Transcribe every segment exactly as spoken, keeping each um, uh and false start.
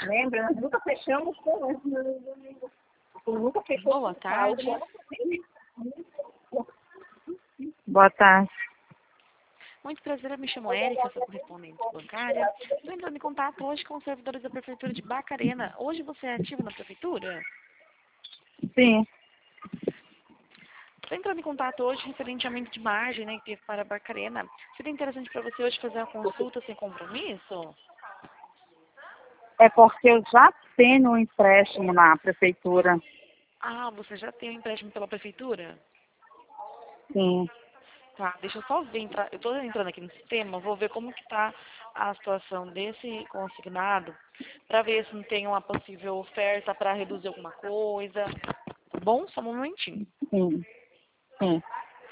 lembra? Nós nunca fechamos com isso. Nunca fechamos. Boa tarde. Boa tarde. Muito prazer, eu me chamo Érica, sou correspondente bancária. Estou entrando em contato hoje com os servidores da Prefeitura de Barcarena. Hoje você é ativo na Prefeitura? Sim. Estou entrando em contato hoje referente ao aumento de margem, né, que teve para Barcarena. Seria interessante para você hoje fazer uma consulta sem compromisso? É porque eu já tenho um empréstimo na prefeitura. Ah, você já tem um empréstimo pela Prefeitura? Sim. Tá, deixa eu só ver, entrar, eu estou entrando aqui no sistema, vou ver como que está a situação desse consignado, para ver se não tem uma possível oferta para reduzir alguma coisa. Tá bom? Só um momentinho. Sim. Sim.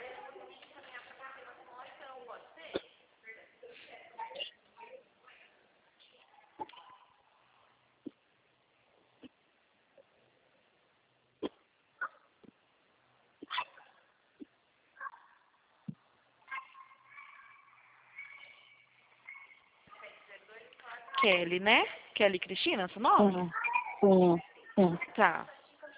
Kelly, né? Kelly Cristina, seu nome? Sim. Sim. Sim. Tá.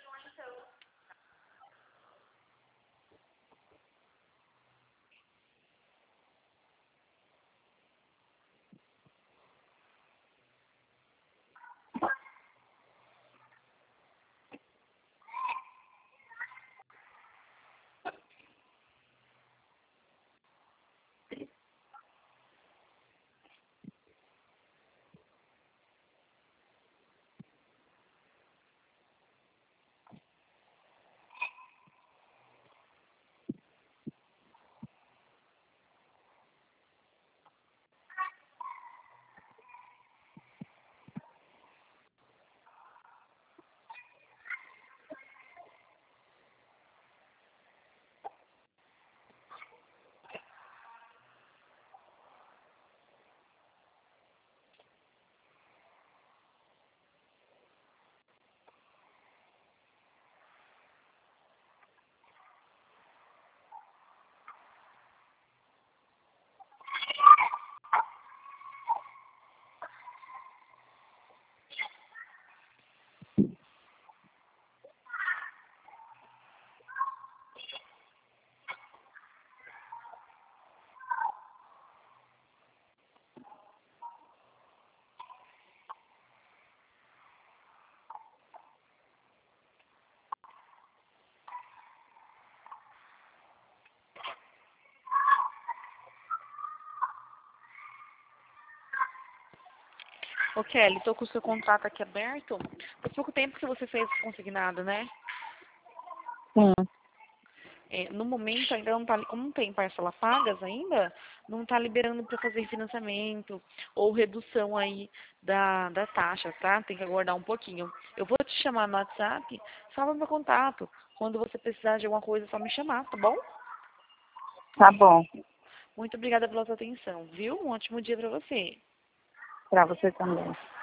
Ô Kelly, tô com o seu contrato aqui aberto. Faz pouco tempo que você fez esse consignado, né? Sim. É, no momento ainda não tá, como não tem parcela pagas ainda, não tá liberando para fazer financiamento ou redução aí da, da taxa, tá? Tem que aguardar um pouquinho. Eu vou te chamar no WhatsApp, salva meu contato. Quando você precisar de alguma coisa, é só me chamar, tá bom? Tá bom. Muito obrigada pela sua atenção, viu? Um ótimo dia para você. Pra você também.